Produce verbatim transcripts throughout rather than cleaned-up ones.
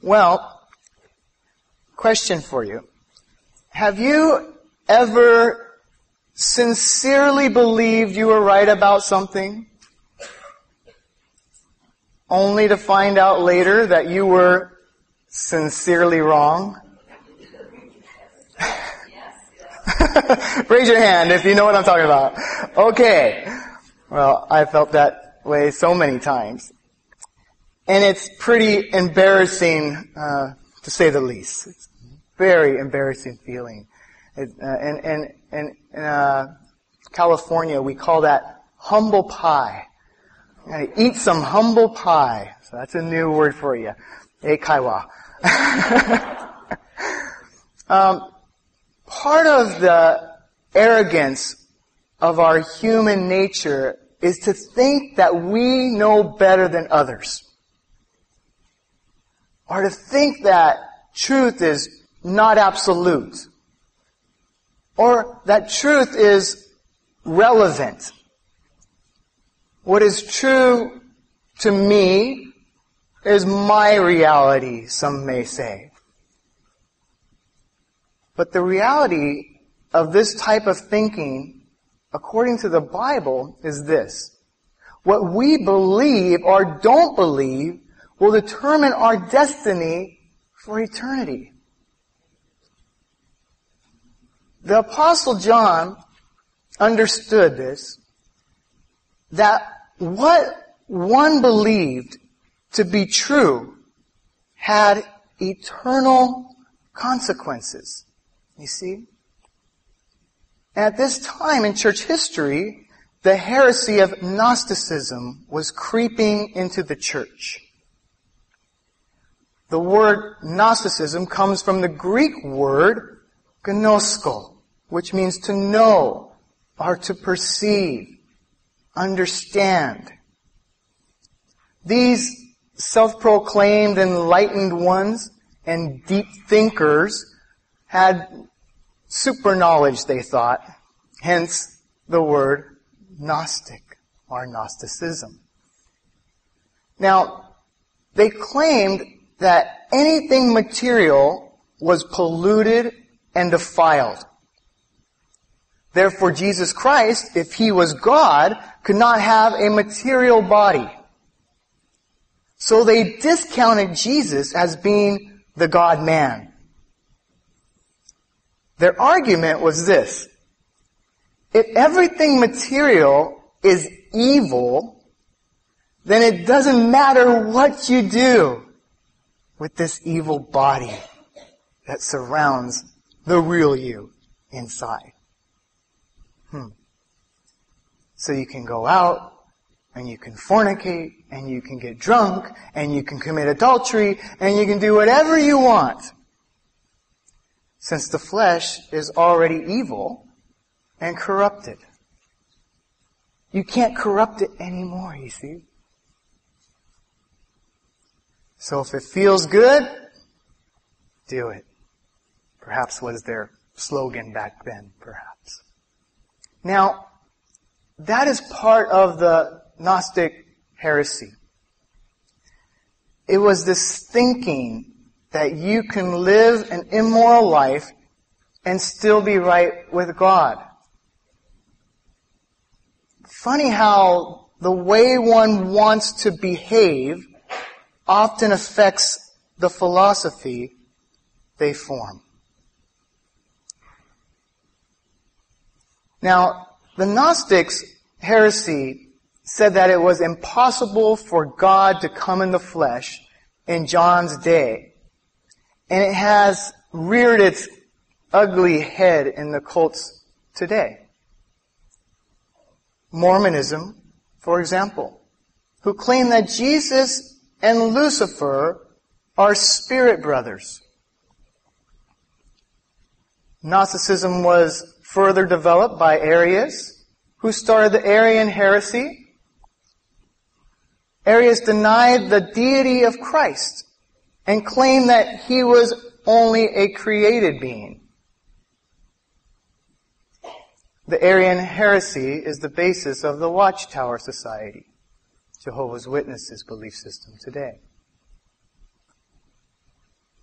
Well, question for you. Have you ever sincerely believed you were right about something, only to find out later that you were sincerely wrong? Raise your hand if you know what I'm talking about. Okay. Well, I felt that way so many times. And it's pretty embarrassing, uh, to say the least. It's a very embarrassing feeling. It, uh, and, and, and, in, uh, California, we call that humble pie. You gotta eat some humble pie. So that's a new word for you. Eikaiwa. um, part of the arrogance of our human nature is to think that we know better than others. Or to think that truth is not absolute. Or that truth is relevant. What is true to me is my reality, some may say. But the reality of this type of thinking, according to the Bible, is this. What we believe or don't believe will determine our destiny for eternity. The Apostle John understood this, that what one believed to be true had eternal consequences. You see? At this time in church history, the heresy of Gnosticism was creeping into the church. The word Gnosticism comes from the Greek word gnosko, which means to know or to perceive, understand. These self-proclaimed enlightened ones and deep thinkers had super knowledge, they thought, hence the word Gnostic or Gnosticism. Now, they claimed that anything material was polluted and defiled. Therefore, Jesus Christ, if He was God, could not have a material body. So they discounted Jesus as being the God-man. Their argument was this. If everything material is evil, then it doesn't matter what you do with this evil body that surrounds the real you inside. Hmm. So you can go out, and you can fornicate, and you can get drunk, and you can commit adultery, and you can do whatever you want. Since the flesh is already evil and corrupted. You can't corrupt it anymore, you see. So if it feels good, do it. Perhaps was their slogan back then, perhaps. Now, that is part of the Gnostic heresy. It was this thinking that you can live an immoral life and still be right with God. Funny how the way one wants to behave often affects the philosophy they form. Now, the Gnostics' heresy said that it was impossible for God to come in the flesh in John's day. And it has reared its ugly head in the cults today. Mormonism, for example, who claim that Jesus and Lucifer are spirit brothers. Gnosticism was further developed by Arius, who started the Arian heresy. Arius denied the deity of Christ and claimed that He was only a created being. The Arian heresy is the basis of the Watchtower Society, Jehovah's Witnesses belief system today.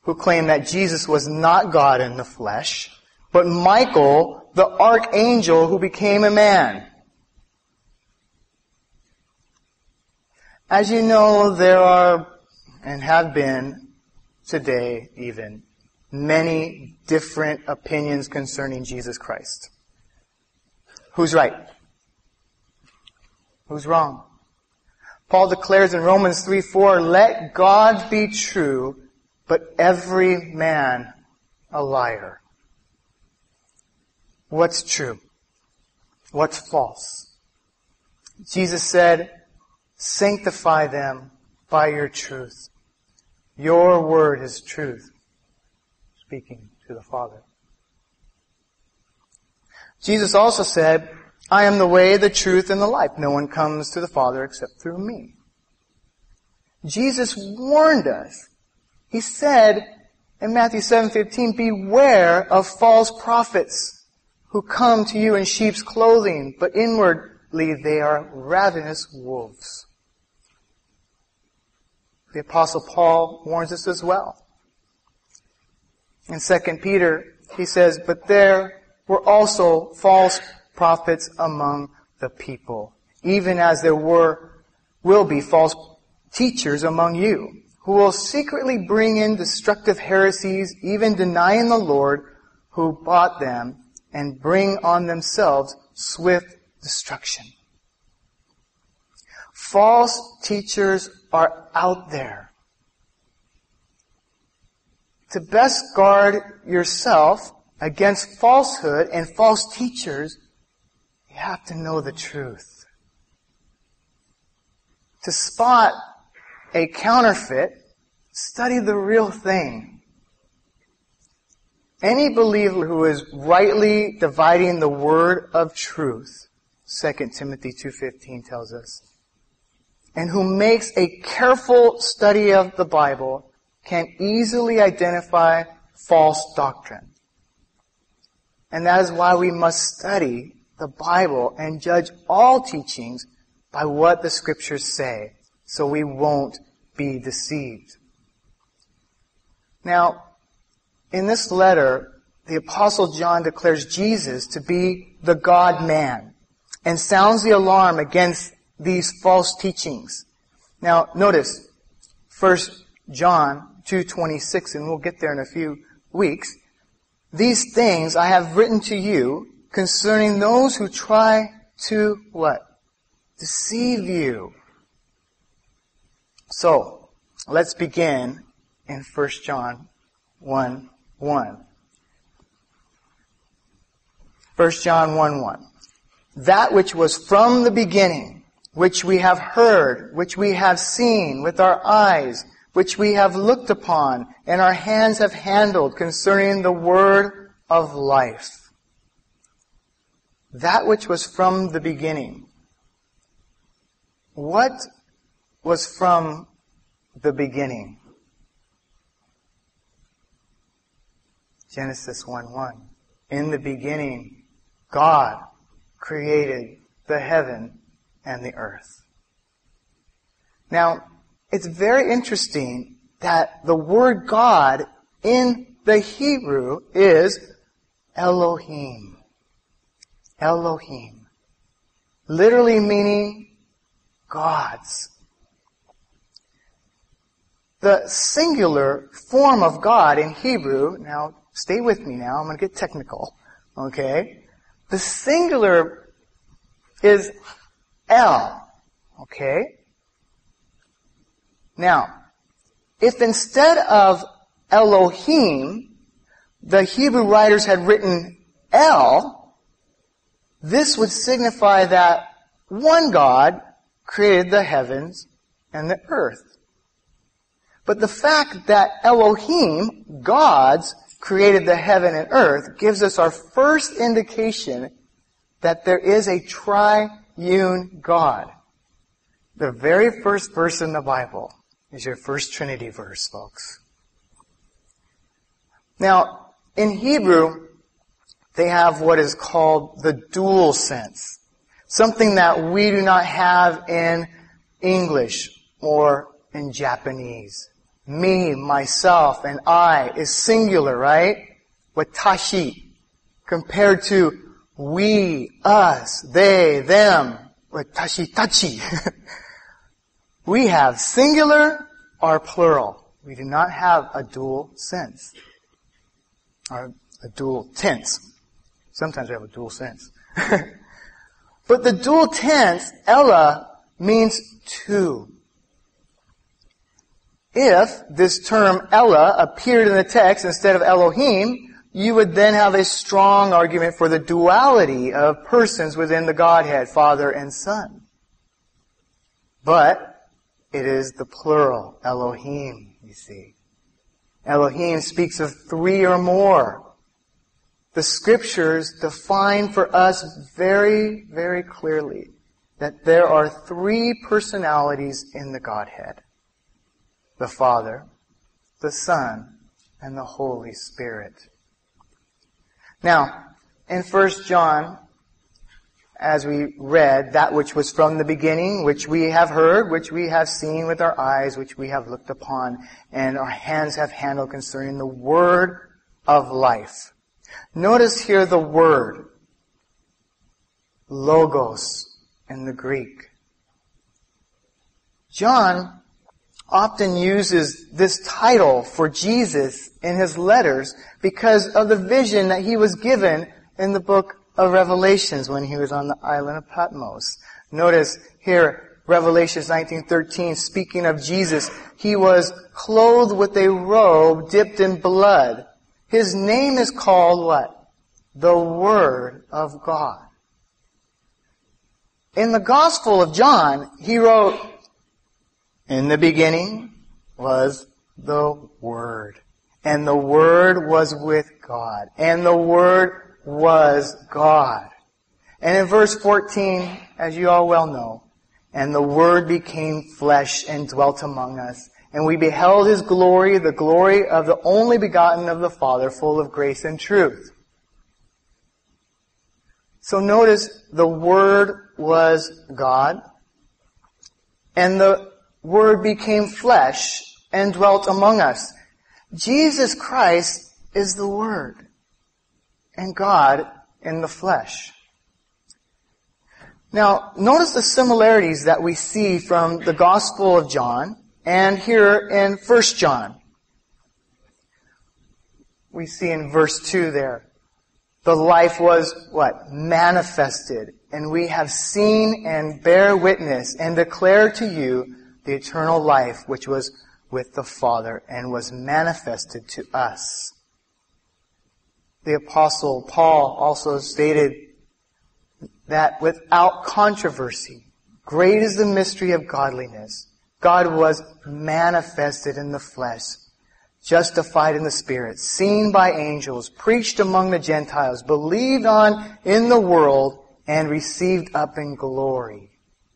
who claimed that Jesus was not God in the flesh, but Michael, the archangel who became a man. As you know, there are, and have been today even, many different opinions concerning Jesus Christ. Who's right? Who's wrong? Paul declares in Romans three four, let God be true, but every man a liar. What's true? What's false? Jesus said, sanctify them by your truth. Your word is truth. Speaking to the Father. Jesus also said, I am the way, the truth, and the life. No one comes to the Father except through me. Jesus warned us. He said in Matthew seven fifteen, beware of false prophets who come to you in sheep's clothing, but inwardly they are ravenous wolves. The Apostle Paul warns us as well. In Second Peter, he says, but there were also false prophets among the people, even as there were, will be false teachers among you, who will secretly bring in destructive heresies, even denying the Lord who bought them, and bring on themselves swift destruction. False teachers are out there. To best guard yourself against falsehood and false teachers, you have to know the truth. To spot a counterfeit, study the real thing. Any believer who is rightly dividing the word of truth, Second Timothy two fifteen tells us, and who makes a careful study of the Bible, can easily identify false doctrine. And that is why we must study the Bible and judge all teachings by what the Scriptures say, so we won't be deceived. Now, in this letter, the Apostle John declares Jesus to be the God-man and sounds the alarm against these false teachings. Now, notice, First John two twenty-six, and we'll get there in a few weeks. These things I have written to you concerning those who try to, what? Deceive you. So, let's begin in First John one one. First John one one. That which was from the beginning, which we have heard, which we have seen with our eyes, which we have looked upon, and our hands have handled concerning the word of life. That which was from the beginning. What was from the beginning? Genesis one one. In the beginning, God created the heaven and the earth. Now, it's very interesting that the word God in the Hebrew is Elohim. Elohim. Literally meaning gods. The singular form of God in Hebrew, now stay with me now, I'm going to get technical, okay? The singular is El, okay? Now, if instead of Elohim, the Hebrew writers had written El, this would signify that one God created the heavens and the earth. But the fact that Elohim, gods, created the heaven and earth gives us our first indication that there is a triune God. The very first verse in the Bible is your first Trinity verse, folks. Now, in Hebrew, they have what is called the dual sense. Something that we do not have in English or in Japanese. me, myself, and I is singular, right? Watashi. Compared to we, us, they, them, watashi, tachi. We have singular or plural. We do not have a dual sense. Or a dual tense. Sometimes we have a dual sense. But the dual tense, Ella, means two. If this term Ella appeared in the text instead of Elohim, you would then have a strong argument for the duality of persons within the Godhead, Father and Son. But it is the plural, Elohim, you see. Elohim speaks of three or more. The Scriptures define for us very, very clearly that there are three personalities in the Godhead. The Father, the Son, and the Holy Spirit. Now, in First John, as we read, that which was from the beginning, which we have heard, which we have seen with our eyes, which we have looked upon, and our hands have handled concerning the word of life. Notice here the word, logos in the Greek. John often uses this title for Jesus in his letters because of the vision that he was given in the book of Revelations when he was on the island of Patmos. Notice here, Revelations nineteen thirteen, speaking of Jesus, he was clothed with a robe dipped in blood. His name is called what? The Word of God. In the Gospel of John, he wrote, in the beginning was the Word. And the Word was with God. And the Word was God. And in verse fourteen, as you all well know, and the Word became flesh and dwelt among us. And we beheld His glory, the glory of the only begotten of the Father, full of grace and truth. So notice the Word was God. And the Word became flesh and dwelt among us. Jesus Christ is the Word and God in the flesh. Now, notice the similarities that we see from the Gospel of John and here in First John. We see in verse two there, the life was what? Manifested. And we have seen and bear witness and declare to you the eternal life which was with the Father and was manifested to us. The Apostle Paul also stated that without controversy, great is the mystery of godliness. God was manifested in the flesh, justified in the Spirit, seen by angels, preached among the Gentiles, believed on in the world, and received up in glory.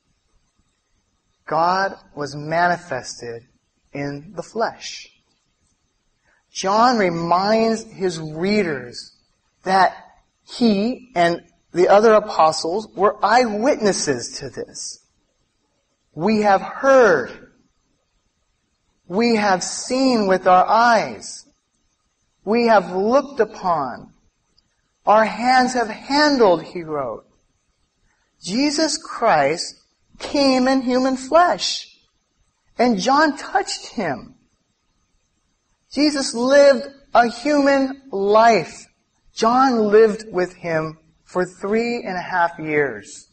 God was manifested in the flesh. John reminds his readers that he and the other apostles were eyewitnesses to this. We have heard. We have seen with our eyes. We have looked upon. Our hands have handled, he wrote. Jesus Christ came in human flesh. And John touched him. Jesus lived a human life. John lived with him for three and a half years.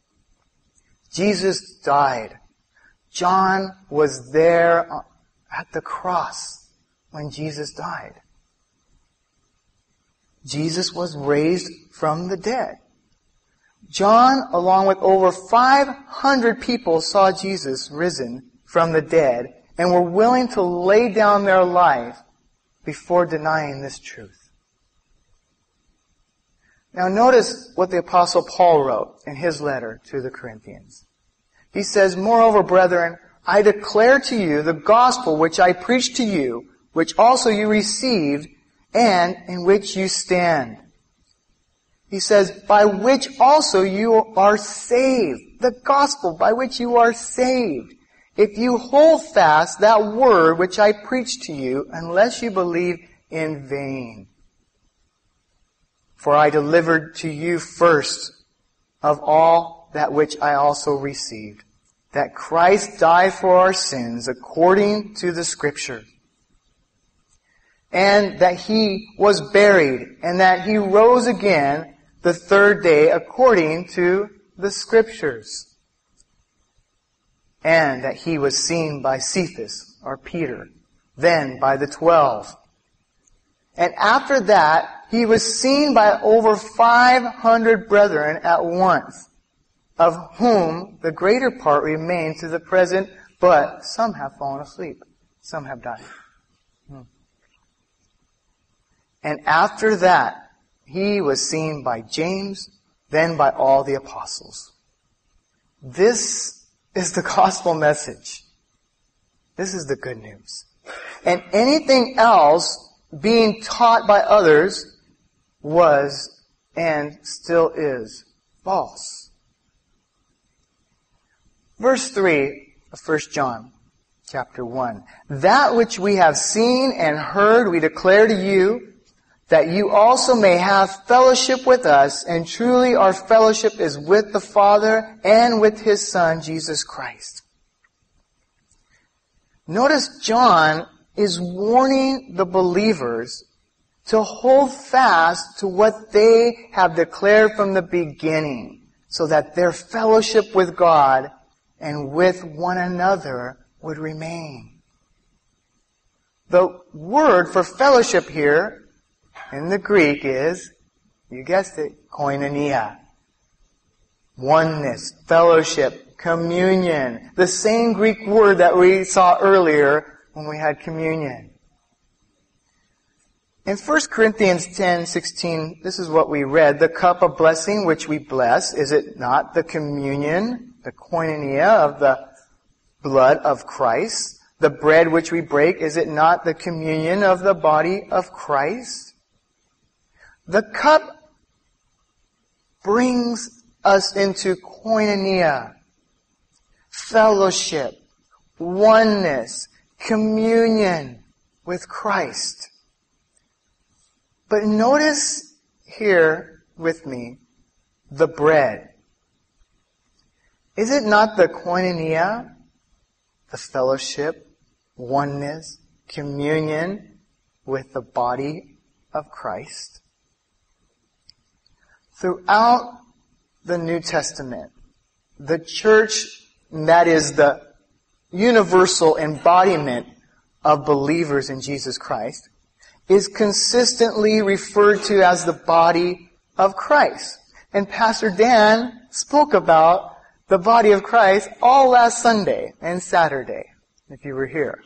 Jesus died. John was there at the cross when Jesus died. Jesus was raised from the dead. John, along with over five hundred people, saw Jesus risen from the dead and were willing to lay down their life before denying this truth. Now notice what the Apostle Paul wrote in his letter to the Corinthians. He says, "Moreover, brethren, I declare to you the gospel which I preached to you, which also you received, and in which you stand." He says, by which also you are saved. The gospel by which you are saved. if you hold fast that word which I preached to you, unless you believe in vain. For I delivered to you first of all that which I also received, that Christ died for our sins according to the Scriptures, and that He was buried, and that He rose again the third day according to the Scriptures, and that He was seen by Cephas, or Peter, then by the twelve. And after that, He was seen by over five hundred brethren at once, of whom the greater part remain to the present, but some have fallen asleep, some have died. Hmm. And after that, He was seen by James, then by all the apostles. This is the gospel message. This is the good news. And anything else being taught by others was and still is false. Verse three of First John chapter one. That which we have seen and heard we declare to you, that you also may have fellowship with us, and truly our fellowship is with the Father and with His Son, Jesus Christ. Notice John is warning the believers to hold fast to what they have declared from the beginning, so that their fellowship with God and with one another would remain. The word for fellowship here in the Greek is, you guessed it, koinonia. Oneness, fellowship, communion. The same Greek word that we saw earlier when we had communion. In First Corinthians ten sixteen, this is what we read. The cup of blessing which we bless, is it not the communion, the koinonia of the blood of Christ? The bread which we break, is it not the communion of the body of Christ? The cup brings us into koinonia, fellowship, oneness, communion with Christ. But notice here with me the bread. Is it not the koinonia, the fellowship, oneness, communion with the body of Christ? Throughout the New Testament, the church, that is the universal embodiment of believers in Jesus Christ, is consistently referred to as the body of Christ. And Pastor Dan spoke about the body of Christ all last Sunday and Saturday, if you were here.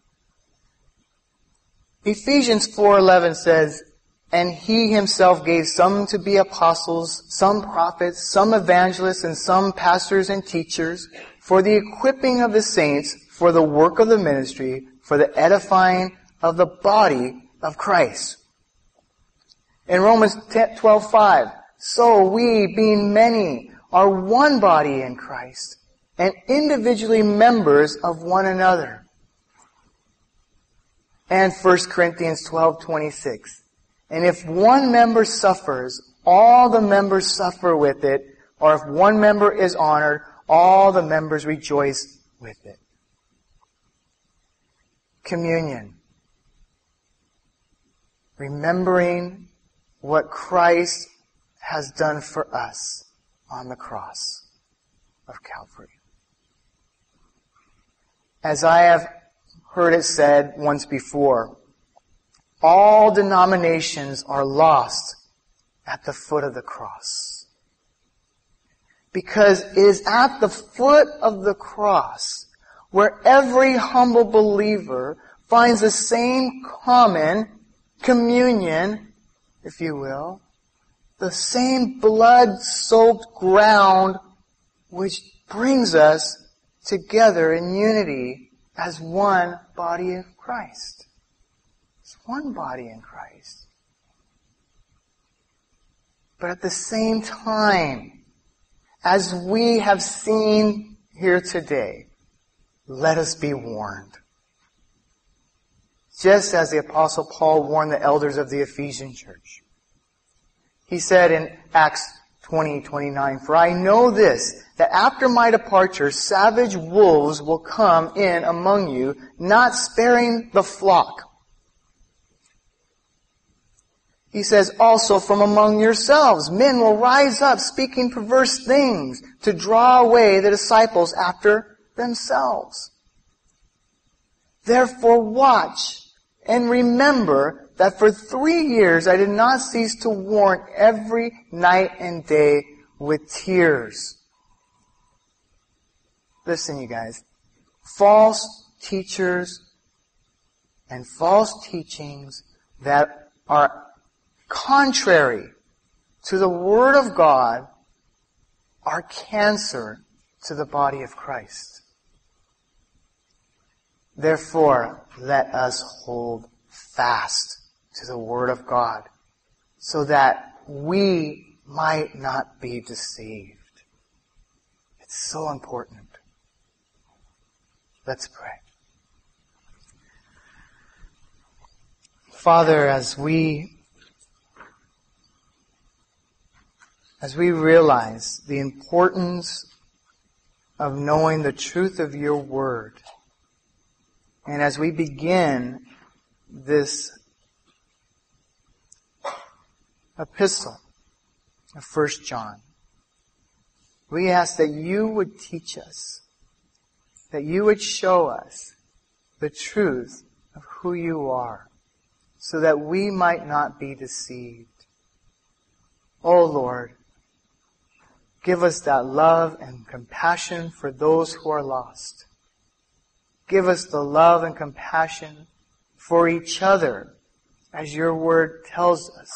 Ephesians four eleven says, and He Himself gave some to be apostles, some prophets, some evangelists, and some pastors and teachers, for the equipping of the saints, for the work of the ministry, for the edifying of the body of Christ. In Romans twelve five, so we, being many, are one body in Christ, and individually members of one another. And First Corinthians twelve twenty-six, and if one member suffers, all the members suffer with it, or if one member is honored, all the members rejoice with it. Communion. Remembering what Christ has done for us on the cross of Calvary. As I have heard it said once before, all denominations are lost at the foot of the cross. Because it is at the foot of the cross where every humble believer finds the same common communion, if you will, the same blood-soaked ground which brings us together in unity as one body of Christ. It's one body in Christ. But at the same time, as we have seen here today, let us be warned. Just as the Apostle Paul warned the elders of the Ephesian church. He said in Acts twenty twenty-nine, "For I know this, that after my departure, savage wolves will come in among you, not sparing the flock." He says, "Also from among yourselves, men will rise up speaking perverse things to draw away the disciples after themselves. Therefore watch and remember that for three years I did not cease to warn every night and day with tears." Listen, you guys. False teachers and false teachings that are contrary to the Word of God are cancer to the body of Christ. Therefore, let us hold fast to the Word of God so that we might not be deceived. It's so important. Let's pray. Father, as we As we realize the importance of knowing the truth of your word, and as we begin this epistle of First John, we ask that you would teach us, that you would show us the truth of who you are, so that we might not be deceived. Oh Lord, give us that love and compassion for those who are lost. Give us the love and compassion for each other, as your word tells us.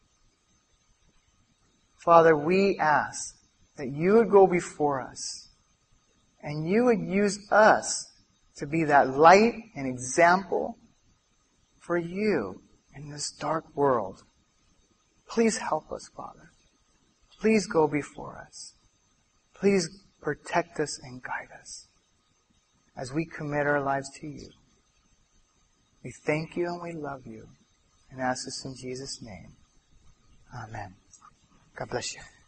Father, we ask that you would go before us, and you would use us to be that light and example for you in this dark world. Please help us, Father. Please go before us. Please protect us and guide us as we commit our lives to you. We thank you and we love you and ask this in Jesus' name. Amen. God bless you.